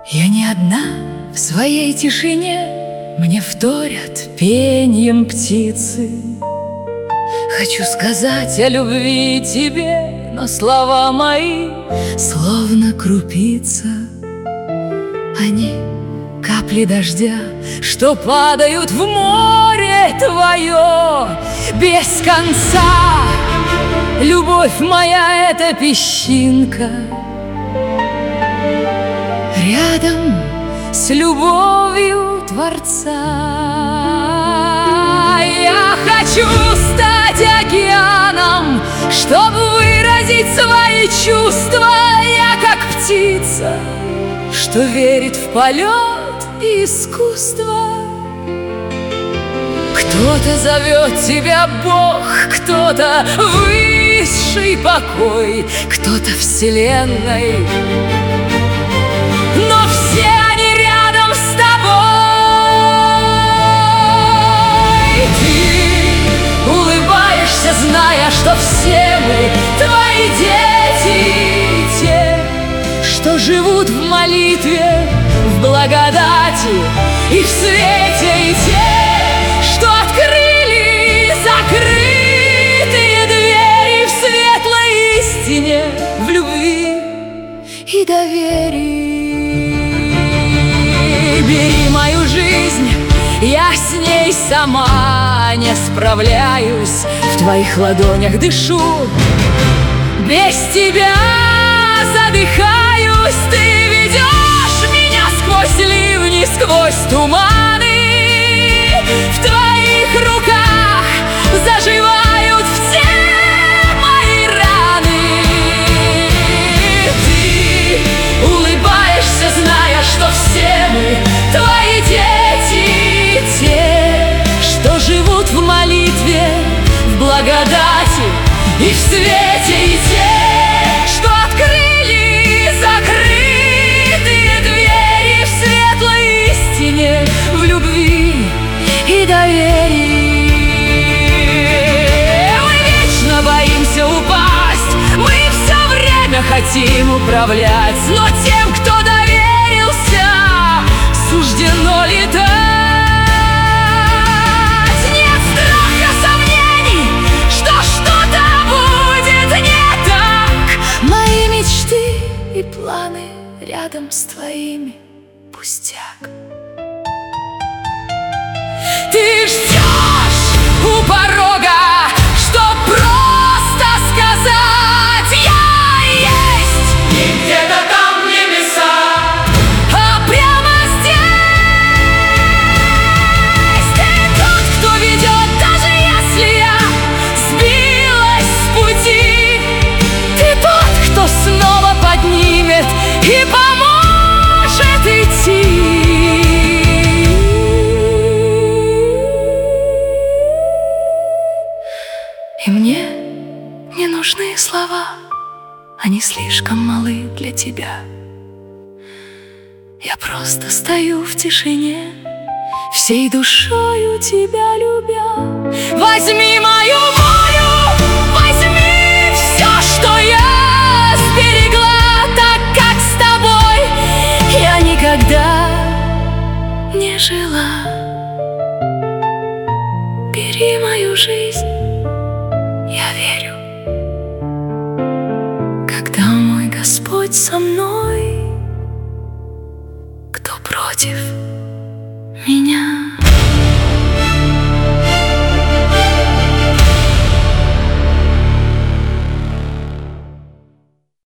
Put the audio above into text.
Я не одна в своей тишине, мне вторят пеньем птицы. Хочу сказать о любви тебе, но слова мои словно крупица. Они капли дождя, что падают в море твое без конца. Любовь моя — это песчинка рядом с любовью Творца. Я хочу стать океаном, чтобы выразить свои чувства. Я как птица, что верит в полет и искусство. Кто-то зовет тебя Бог, кто-то высший покой, кто-то вселенной, но все они рядом с тобой. Ты улыбаешься, зная, что все мы твои дети, те, что живут в молитве, в благодати и в свете, и те, что открыли закрытые двери в светлой истине, в любви и доверии. Бери мою жизнь, я с ней сама не справляюсь, в твоих ладонях дышу, без тебя задыхаюсь. Ты ведешь меня сквозь ливни, сквозь туманы. В твоих руках заживают все мои раны. Ты улыбаешься, зная, что все мы твои дети, те, что живут в молитве, в благодати и в свете, и те, что открыли закрытые двери в светлой истине, в любви и доверии. Мы вечно боимся упасть, мы все время хотим управлять, но тем, кто доверился, суждено летать. Нет страха, сомнений, что что-то будет не так. Мои мечты и планы рядом с твоими пустяк. Ты ждешь у порога, чтоб просто сказать: я есть. И где-то там небеса, А прямо здесь ты тот, кто ведет, даже если я сбилась с пути. Ты тот, кто снова поднимет и поможет идти. И мне не нужны слова, они слишком малы для тебя. Я просто стою в тишине, всей душою тебя любя. Возьми мою волю, возьми все, что я сберегла, так как с тобой я никогда не жила. Бери мою жизнь, я верю, когда мой Господь со мной, кто против меня?